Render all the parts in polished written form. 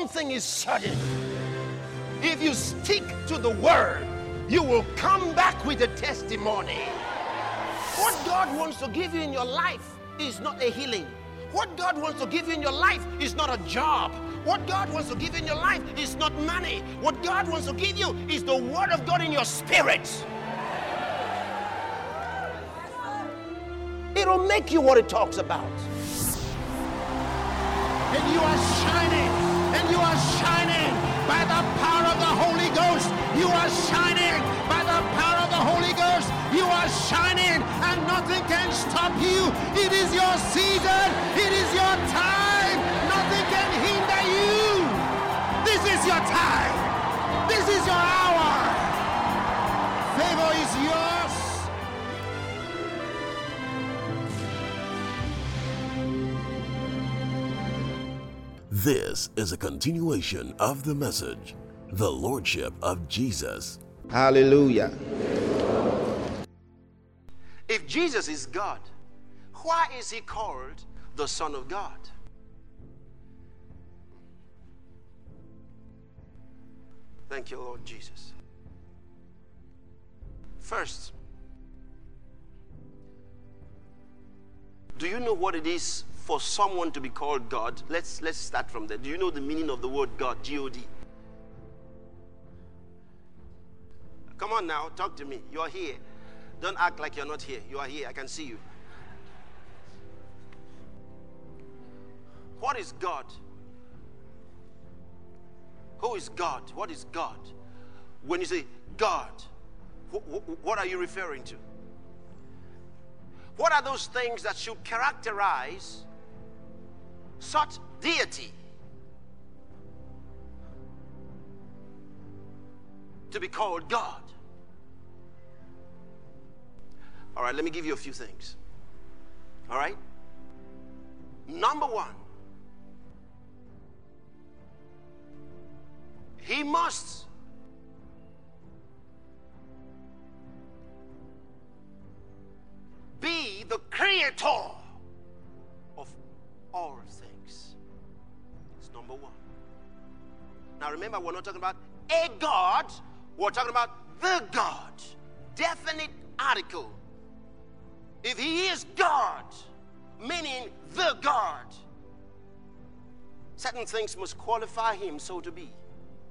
thing is certain. If you stick to the word, you will come back with a testimony. What God wants to give you in your life is not a healing. What God wants to give you in your life is not a job. What God wants to give you in your life is not money. What God wants to give you is the word of God in your spirit. It'll make you what it talks about. And you are shining. And you are shining by the power of the Holy Ghost. You are shining by the power of the Holy Ghost. You are shining and nothing can stop you. It is your season. It is your time. Nothing can hinder you. This is your time. This is your hour. Favor is yours. This is a continuation of the message, The Lordship of Jesus. Hallelujah. If Jesus is God, why is he called the Son of God? Thank you, Lord Jesus. First, do you know what it is for someone to be called God? Let's start from there. Do you know the meaning of the word God? G-O-D. Come on now, talk to me. You're here. Don't act like you're not here. You are here. I can see you. What is God? Who is God? What is God? When you say God, what are you referring to? What are those things that should characterize such deity to be called God? All right, let me give you a few things. All right? Number one, he must be the creator of all things. It's number one. Now remember, we're not talking about a God, we're talking about the God. Definite article. If he is God, meaning the God, certain things must qualify him so to be.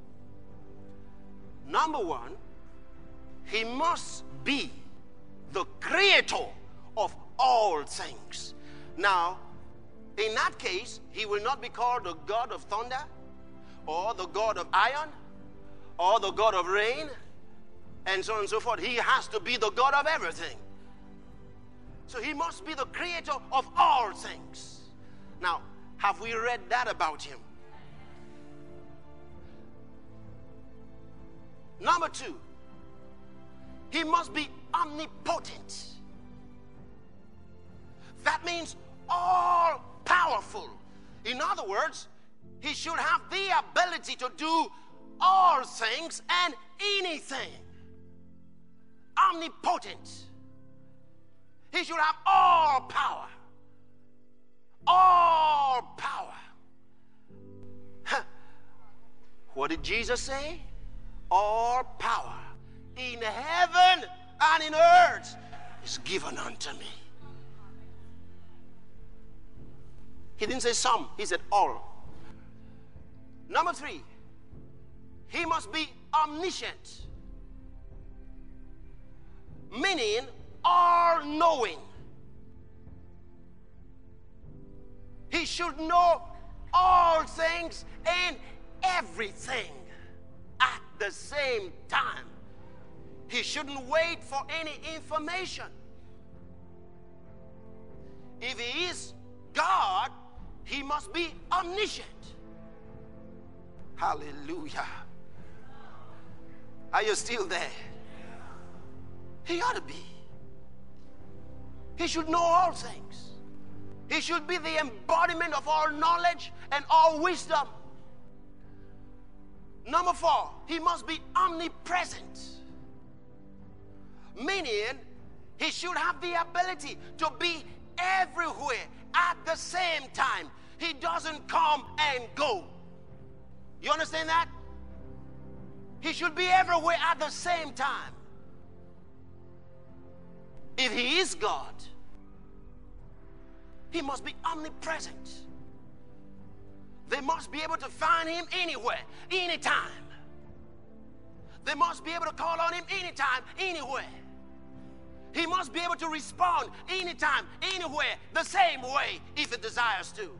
Number one, he must be the creator of all things. Now, in that case, he will not be called the God of thunder, or the God of iron, or the God of rain, and so on and so forth. He has to be the God of everything. So he must be the creator of all things. Now, have we read that about him? Number two, he must be omnipotent. That means all powerful. In other words, he should have the ability to do all things and anything. Omnipotent. He should have all power. All power. Huh. What did Jesus say? All power in heaven and in earth is given unto me. He didn't say some, he said all. Number three, he must be omniscient, meaning all-knowing. He should know all things and everything at the same time. He shouldn't wait for any information. If he is God, he must be omniscient. Hallelujah. Are you still there? He ought to be. He should know all things. He should be the embodiment of all knowledge and all wisdom. Number four, he must be omnipresent. Meaning, he should have the ability to be everywhere at the same time. He doesn't come and go. You understand that? He should be everywhere at the same time. If he is God, he must be omnipresent. They must be able to find him anywhere, anytime. They must be able to call on him anytime, anywhere. He must be able to respond anytime, anywhere, the same way if it desires to.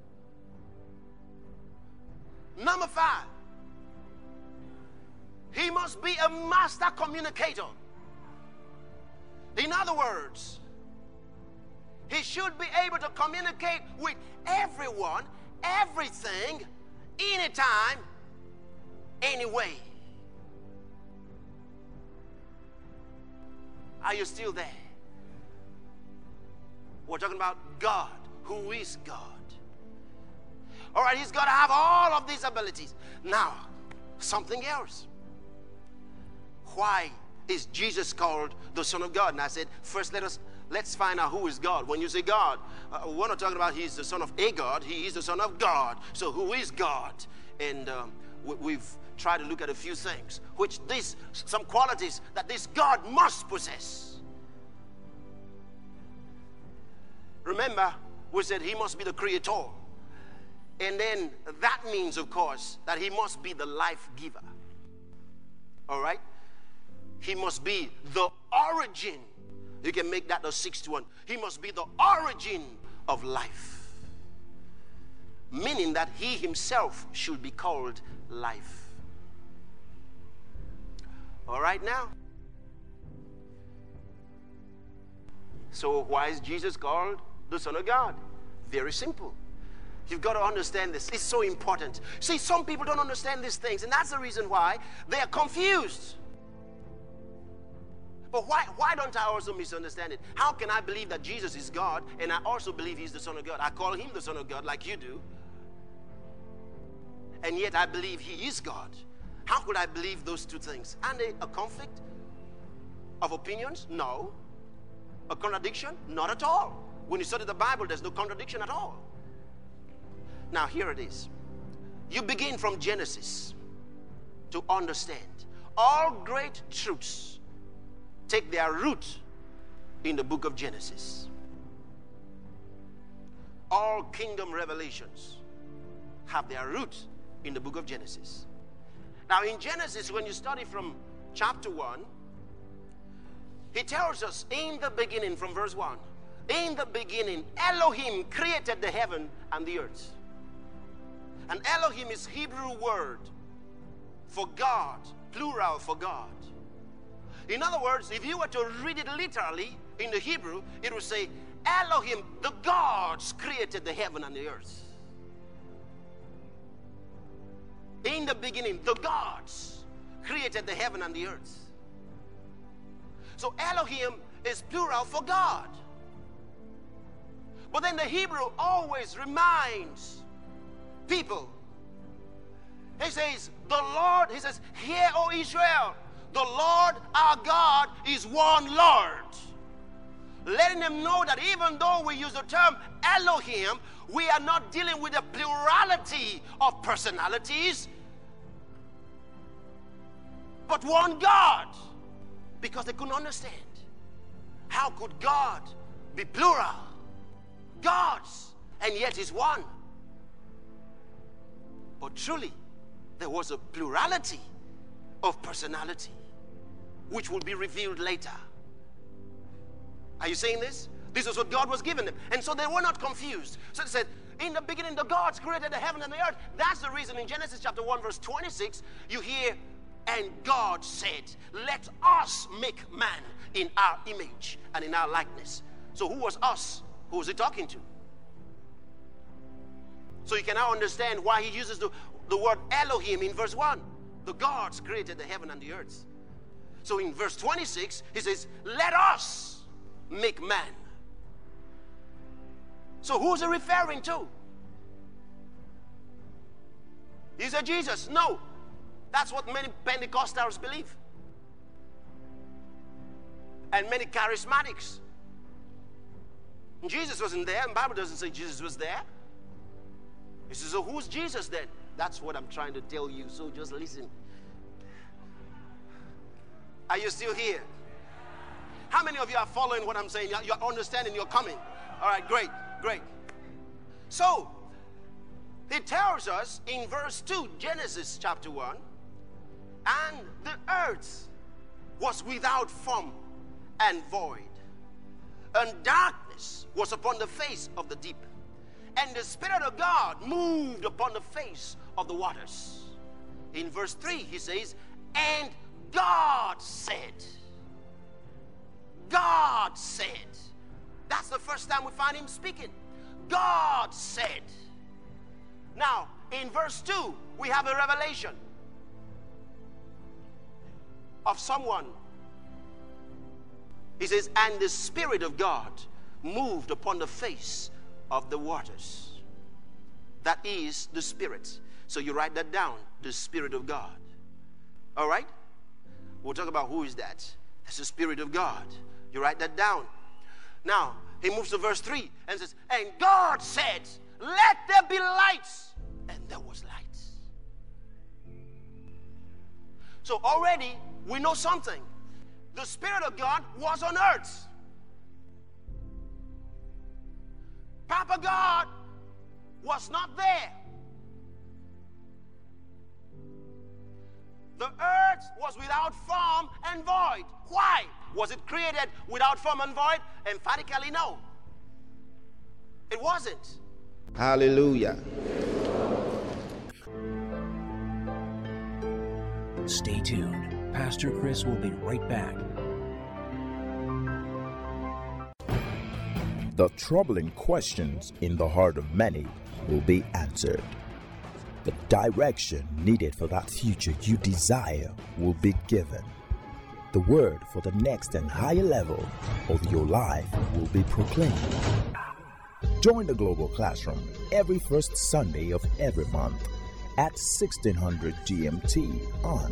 Number 5, he must be a master communicator. In other words, he should be able to communicate with everyone, everything, anytime, anyway. Are you still there? We're talking about God. Who is God? All right, he's got to have all of these abilities. Now, something else. Why is Jesus called the Son of God? And I said, first let's find out who is God. When you say God, we're not talking about he's the son of a God. He is the Son of God. So who is God? And we've tried to look at a few things, some qualities that this God must possess. Remember, we said he must be the creator. And then that means, of course, that he must be the life giver. All right? He must be the origin. You can make that the 6th one. He must be the origin of life. Meaning that he himself should be called life. All right now? So why is Jesus called the Son of God? Very simple. You've got to understand this. It's so important. See, some people don't understand these things, and that's the reason why they are confused. But why don't I also misunderstand it? How can I believe that Jesus is God, and I also believe he's the Son of God? I call him the Son of God like you do, and yet I believe he is God. How could I believe those two things? Are they a conflict of opinions? No. A contradiction? Not at all. When you study the Bible, there's no contradiction at all. Now, here it is. You begin from Genesis to understand. All great truths take their root in the book of Genesis. All kingdom revelations have their root in the book of Genesis. Now, in Genesis, when you study from chapter 1, he tells us in the beginning, from verse 1, in the beginning, Elohim created the heaven and the earth. And Elohim is Hebrew word for God, plural for God. In other words, if you were to read it literally in the Hebrew, it would say, Elohim, the gods created the heaven and the earth. In the beginning, the gods created the heaven and the earth. So Elohim is plural for God. But then the Hebrew always reminds people. He says, the Lord, he says, hear, O Israel, the Lord our God is one Lord. Letting them know that even though we use the term Elohim, we are not dealing with a plurality of personalities, but one God. Because they couldn't understand. How could God be plural? Gods, and yet is one. But truly, there was a plurality of personality, which will be revealed later. Are you saying this? This is what God was giving them. And so they were not confused. So they said, in the beginning, the gods created the heaven and the earth. That's the reason in Genesis chapter 1, verse 26, you hear, and God said, let us make man in our image and in our likeness. So who was us? Who was he talking to? So you can now understand why he uses the word Elohim in verse 1. The gods created the heaven and the earth. So in verse 26, he says, let us make man. So who's he referring to? Is it Jesus? No. That's what many Pentecostals believe. And many charismatics. Jesus wasn't there, and the Bible doesn't say Jesus was there. He says, so who's Jesus then? That's what I'm trying to tell you, so just listen. Are you still here? How many of you are following what I'm saying? You're understanding, you're coming. All right, great, great. So, it tells us in verse 2, Genesis chapter 1, and the earth was without form and void, and darkness was upon the face of the deep, and the Spirit of God moved upon the face of the waters. In verse 3, he says, and God said. God said. That's the first time we find him speaking. God said. Now, in verse 2, we have a revelation of someone. He says, and the Spirit of God moved upon the face of the waters. That is the Spirit. So you write that down, the Spirit of God. All right? We'll talk about who is that. That's the Spirit of God. You write that down. Now, he moves to verse 3 and says, and God said, let there be lights. And there was light. So already we know something. The Spirit of God was on earth. Papa God was not there. The earth was without form and void. Why? Was it created without form and void? Emphatically, no. It wasn't. Hallelujah. Stay tuned. Pastor Chris will be right back. The troubling questions in the heart of many will be answered. The direction needed for that future you desire will be given. The word for the next and higher level of your life will be proclaimed. Join the Global Classroom every first Sunday of every month at 1600 GMT on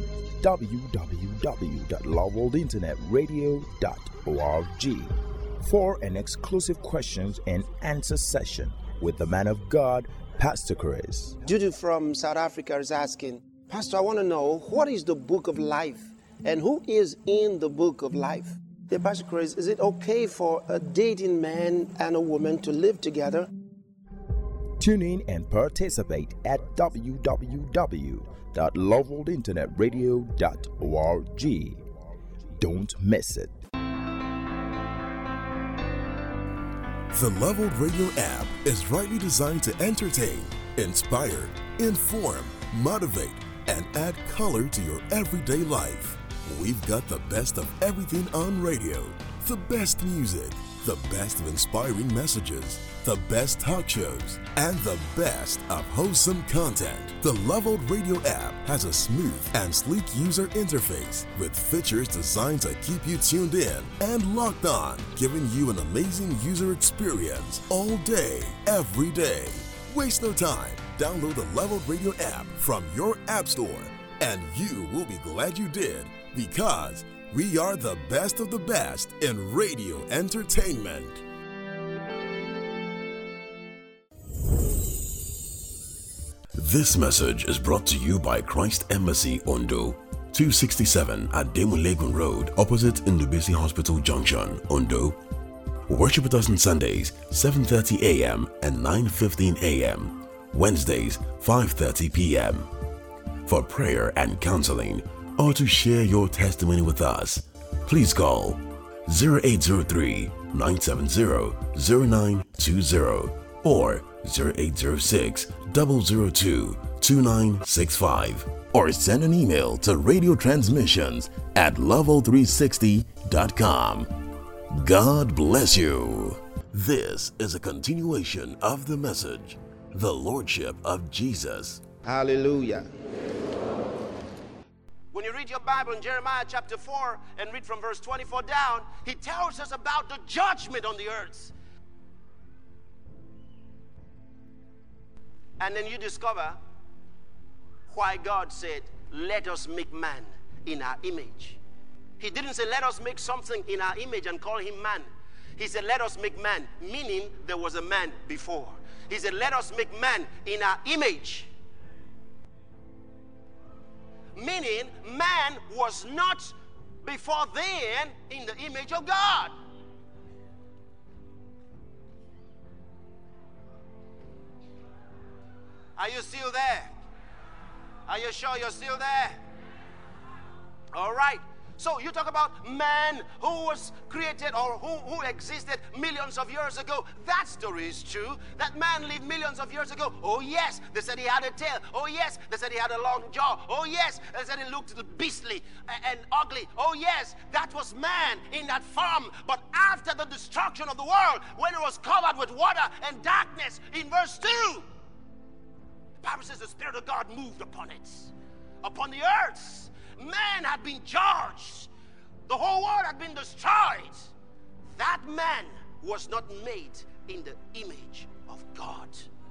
www.loveworldinternetradio.org for an exclusive questions and answer session with the man of God, Pastor Chris. Judy from South Africa is asking, Pastor, I want to know, what is the book of life and who is in the book of life? Dear Pastor Chris, is it okay for a dating man and a woman to live together? Tune in and participate at www.loveworldinternetradio.org. Don't miss it. The Leveled Radio app is rightly designed to entertain, inspire, inform, motivate, and add color to your everyday life. We've got the best of everything on radio, the best music, the best of inspiring messages, the best talk shows, and the best of wholesome content. The Leveled Radio app has a smooth and sleek user interface with features designed to keep you tuned in and locked on, giving you an amazing user experience all day, every day. Waste no time. Download the Leveled Radio app from your app store, and you will be glad you did, because we are the best of the best in radio entertainment. This message is brought to you by Christ Embassy Ondo, 267 at Demulegun Road, opposite Ndubisi Hospital Junction, Ondo. Worship with us on Sundays, 7:30 a.m. and 9:15 a.m. Wednesdays, 5:30 p.m. For prayer and counseling, or to share your testimony with us, please call 0803-970-0920 or 0806-002-2965, or send an email to radiotransmissions@level360.com. God bless you. This is a continuation of the message, the Lordship of Jesus. Hallelujah. When you read your Bible in Jeremiah chapter 4 and read from verse 24 down, he tells us about the judgment on the earth. And then you discover why God said, let us make man in our image. He didn't say, let us make something in our image and call him man. He said, let us make man, meaning there was a man before. He said, let us make man in our image. Meaning, man was not before then in the image of God. Are you still there? Are you sure you're still there? All right. So you talk about man who was created or who existed millions of years ago. That story is true. That man lived millions of years ago. Oh yes, they said he had a tail. Oh yes, they said he had a long jaw. Oh yes, they said he looked beastly and ugly. Oh yes, that was man in that form. But after the destruction of the world, when it was covered with water and darkness, in verse 2, the Bible says the Spirit of God moved upon it, upon the earth. Man had been judged. The whole world had been destroyed. That man was not made in the image of God.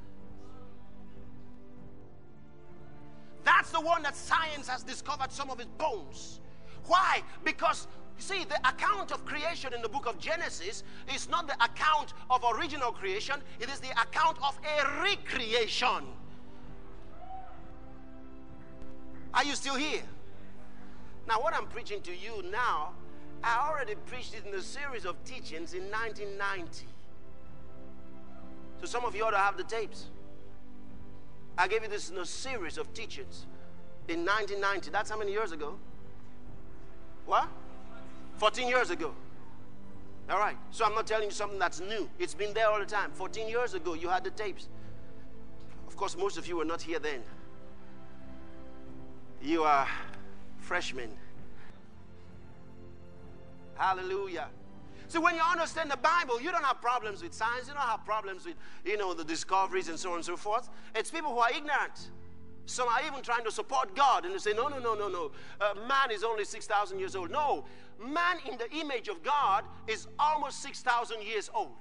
That's the one that science has discovered some of his bones. Why? Because, you see, the account of creation in the book of Genesis is not the account of original creation. It is the account of a recreation. Are you still here? Now, what I'm preaching to you now, I already preached it in a series of teachings in 1990. So some of you ought to have the tapes. I gave you this in a series of teachings in 1990. That's how many years ago? What? 14 years ago. All right. So I'm not telling you something that's new. It's been there all the time. 14 years ago, you had the tapes. Of course, most of you were not here then. You are freshmen. Hallelujah. So when you understand the Bible, you don't have problems with science. You don't have problems with, the discoveries and so on and so forth. It's people who are ignorant. Some are even trying to support God, and they say, no. Man is only 6,000 years old. No. Man in the image of God is almost 6,000 years old.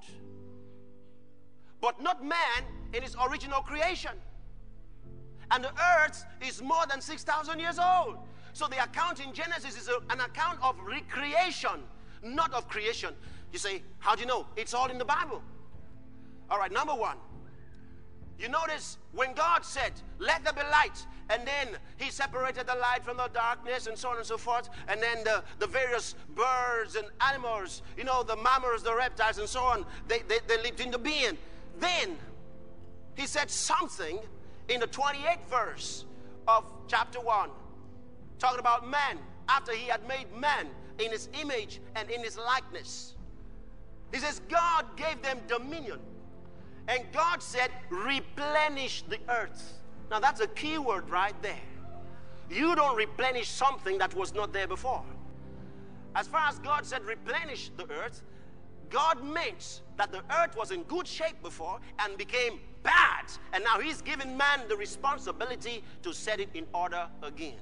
But not man in his original creation. And the earth is more than 6,000 years old. So the account in Genesis is an account of recreation, not of creation. You say, how do you know? It's all in the Bible. All right, number one. You notice when God said, let there be light, and then he separated the light from the darkness and so on and so forth, and then the various birds and animals, the mammals, the reptiles and so on, they lived into being. Then he said something in the 28th verse of chapter 1. Talking about man, after he had made man in his image and in his likeness. He says, God gave them dominion. And God said, replenish the earth. Now that's a key word right there. You don't replenish something that was not there before. As far as God said, replenish the earth, God meant that the earth was in good shape before and became bad. And now he's given man the responsibility to set it in order again.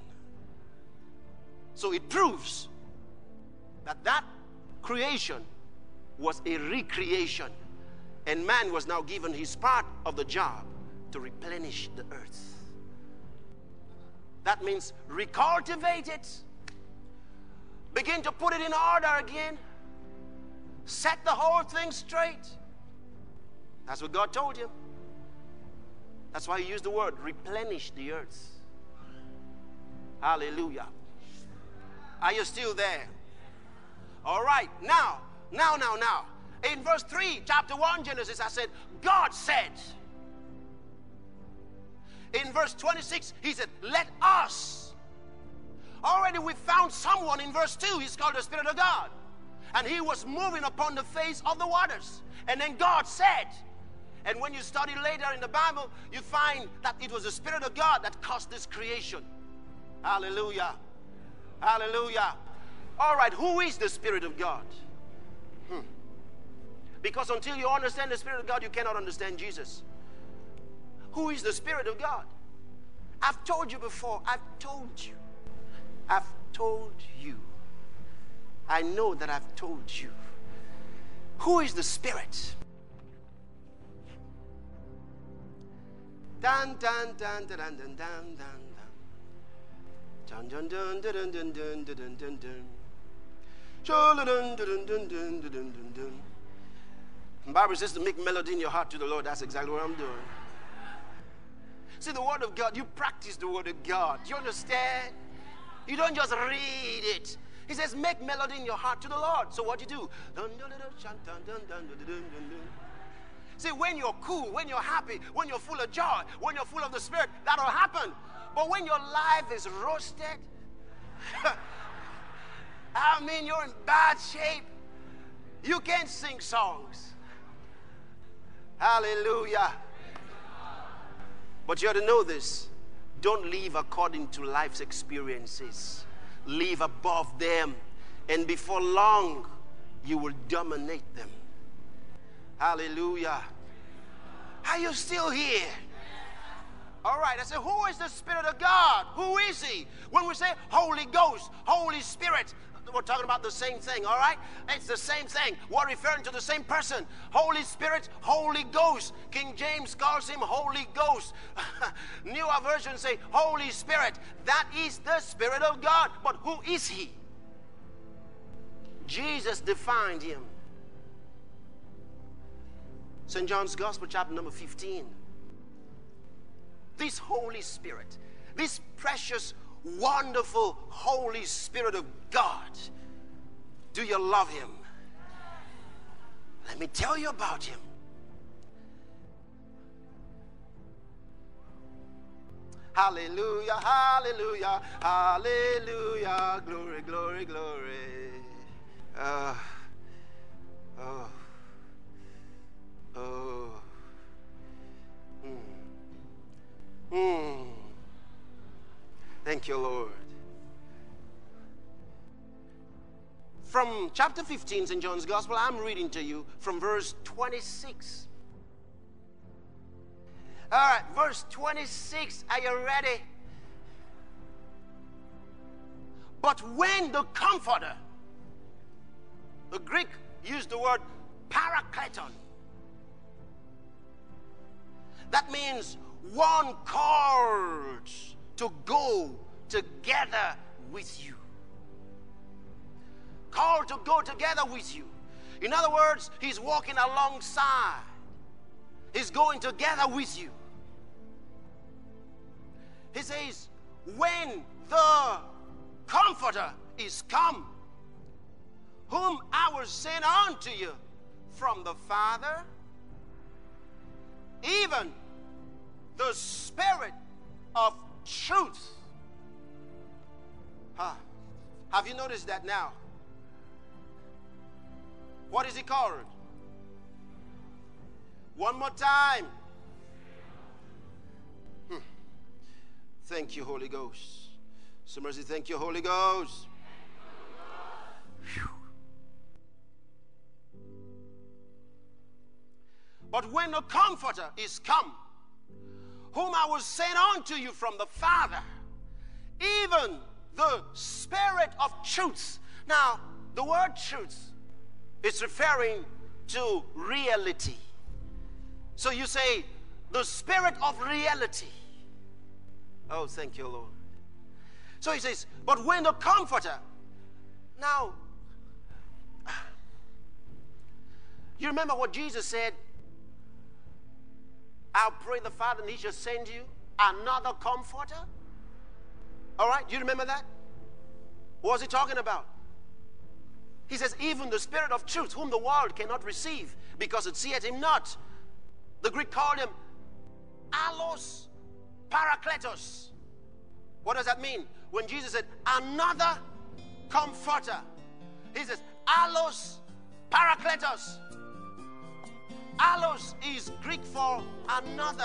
So it proves that creation was a recreation, and man was now given his part of the job to replenish the earth. That means recultivate it, begin to put it in order again, set the whole thing straight. That's what God told him. That's why he used the word replenish the earth. Hallelujah. Are you still there? All right. Now. In verse 3, chapter 1, Genesis, I said, God said. In verse 26, he said, let us. Already we found someone in verse 2. He's called the Spirit of God. And he was moving upon the face of the waters. And then God said. And when you study later in the Bible, you find that it was the Spirit of God that caused this creation. Hallelujah. Hallelujah. All right, who is the Spirit of God? Because until you understand the Spirit of God, you cannot understand Jesus. Who is the Spirit of God? I've told you before. I've told you. I know that I've told you. Who is the Spirit? Dun dun dun dun dun dun dun dun. Dun dun dun dun dun dun dun dun dun dun. The Bible says to make melody in your heart to the Lord. That's exactly what I'm doing. See, the Word of God, you practice the Word of God. Do you understand? You don't just read it. He says, make melody in your heart to the Lord. So what do you do? See, when you're cool, when you're happy, when you're full of joy, when you're full of the Spirit, that'll happen. But when your life is roasted, I mean, you're in bad shape, you can't sing songs. Hallelujah. But you ought to know this. Don't live according to life's experiences. Live above them. And before long, you will dominate them. Hallelujah. Are you still here? All right, I say, who is the Spirit of God? Who is He? When we say Holy Ghost, Holy Spirit, we're talking about the same thing, all right? It's the same thing. We're referring to the same person. Holy Spirit, Holy Ghost. King James calls Him Holy Ghost. Newer versions say Holy Spirit. That is the Spirit of God. But who is He? Jesus defined Him. St. John's Gospel, chapter number 15. This Holy Spirit, this precious, wonderful Holy Spirit of God, do you love Him? Let me tell you about Him. Hallelujah, hallelujah, hallelujah, glory, glory, glory. Oh. Thank you, Lord. From chapter 15, St. John's Gospel, I'm reading to you from verse 26. All right, verse 26. Are you ready? But when the Comforter, the Greek used the word parakleton. That means one called to go together with you. Called to go together with you. In other words, He's walking alongside. He's going together with you. He says, when the Comforter is come, whom I will send unto you from the Father, even the Spirit of truth. Have you noticed that now? What is He called? One more time. Thank you, Holy Ghost. Some mercy, thank you, Holy Ghost. Whew. But when the Comforter is come, whom I will send unto you from the Father, even the Spirit of truth. Now, the word truth is referring to reality. So you say, the Spirit of reality. Oh, thank you, Lord. So He says, but when the Comforter. Now, you remember what Jesus said? I'll pray the Father and He shall send you another Comforter. All right, you remember that? What was He talking about? He says, even the Spirit of truth, whom the world cannot receive, because it seeth Him not. The Greek called Him allos parakletos. What does that mean? When Jesus said, another Comforter, He says, allos parakletos. Allos is Greek for another.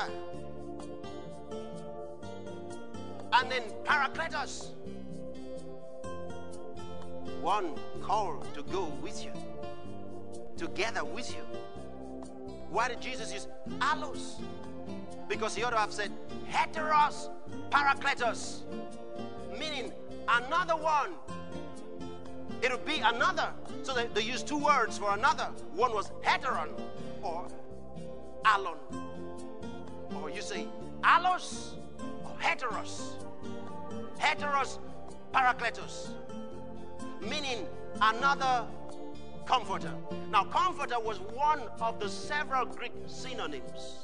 And then parakletos, one called to go with you, together with you. Why did Jesus use allos? Because He ought to have said heteros parakletos, meaning another one. It would be another. So they used two words for another. One was heteron or alon. Or you say allos or heteros. Heteros parakletos, meaning another Comforter. Now, Comforter was one of the several Greek synonyms.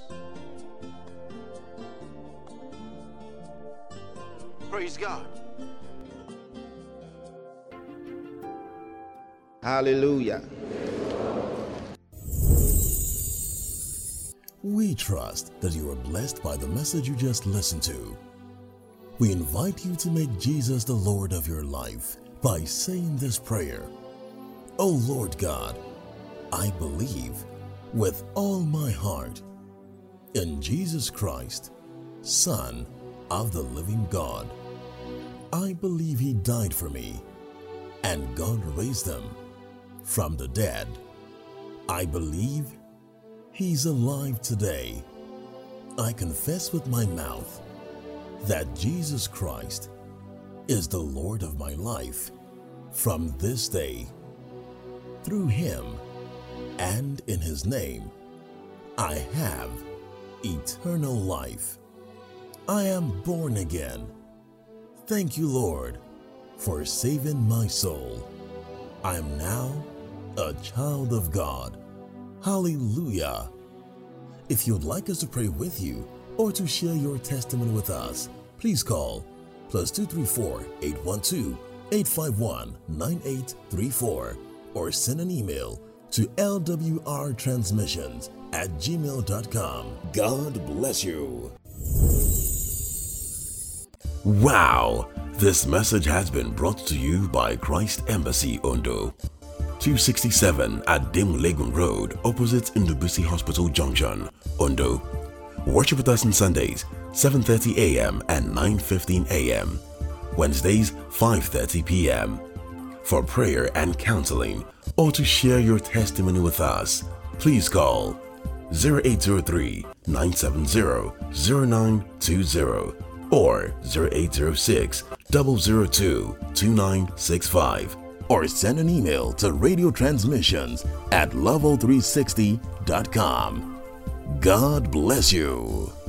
Praise God. Hallelujah. We trust that you are blessed by the message you just listened to. We invite you to make Jesus the Lord of your life by saying this prayer. Oh Lord God, I believe with all my heart in Jesus Christ, Son of the living God. I believe He died for me and God raised Him from the dead. I believe He's alive today. I confess with my mouth that Jesus Christ is the Lord of my life from this day. Through Him and in His name, I have eternal life. I am born again. Thank you, Lord, for saving my soul. I am now a child of God. Hallelujah. If you'd like us to pray with you or to share your testimony with us, please call +234 812 851 9834 or send an email to lwrtransmissions@gmail.com. God bless you. Wow! This message has been brought to you by Christ Embassy Ondo, 267 at Dim Legun Road, opposite Ndubuisi Hospital Junction, Ondo. Worship with us on Sundays, 7:30 a.m. and 9:15 a.m. Wednesdays, 5:30 p.m. For prayer and counseling, or to share your testimony with us, please call 0803-970-0920 or 0806-002-2965, or send an email to radiotransmissions@level360.com. God bless you.